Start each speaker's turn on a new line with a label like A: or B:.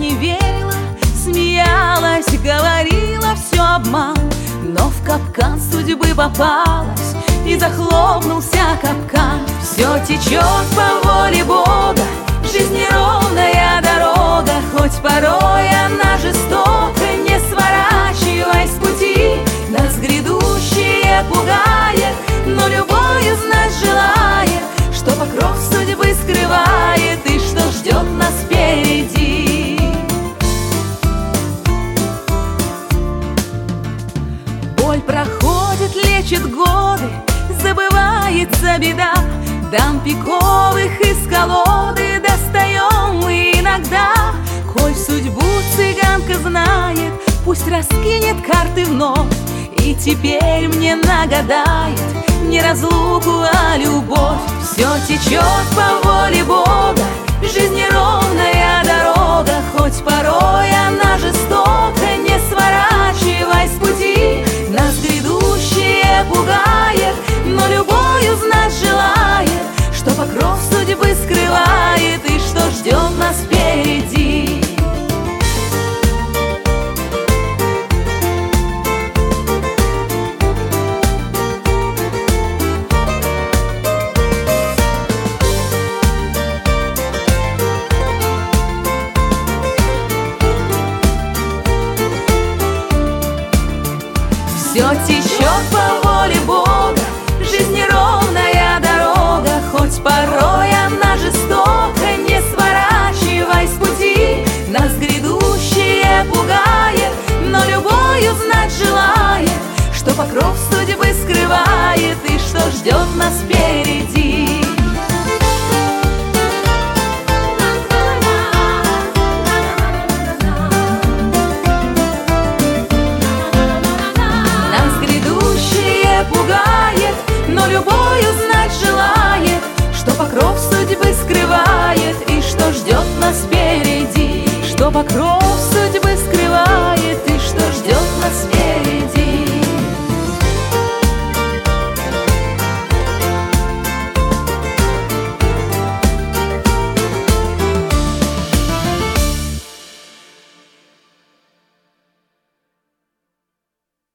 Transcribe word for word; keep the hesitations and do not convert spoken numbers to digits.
A: не верила, смеялась, говорила, все обман. Но в капкан судьбы попалась, и захлопнулся капкан. Все течет по воле Бога, жизнь неровная дорога, хоть порой она жестока. Не сворачивай с пути, нас грядущее пугает, но любовью знать желает, что покров судьбы скрывает и что ждет нас впереди. Боль проходит, лечит годы, забывается беда. Дам пиковых из колоды достаем мы иногда. Коль судьбу цыганка знает, пусть раскинет карты вновь, и теперь мне нагадает не разлуку, а любовь. Все течет по воле Бога, жизнь неровная дорога, хоть порой она жестока. Не сворачивай с пути, нас грядущее пугает, но любовью знать желает, что покров судьбы скрывает и что ждет нас впереди. Все течет по воле Бога, жизнь неровная дорога, хоть порой она жестока. Не сворачивай с пути, нас грядущее пугает, но любовью знать желает, что покров судьбы скрывает и что ждет нас впереди. Пугает, но любовью знать желает, что покров судьбы скрывает и что ждет нас впереди, что покров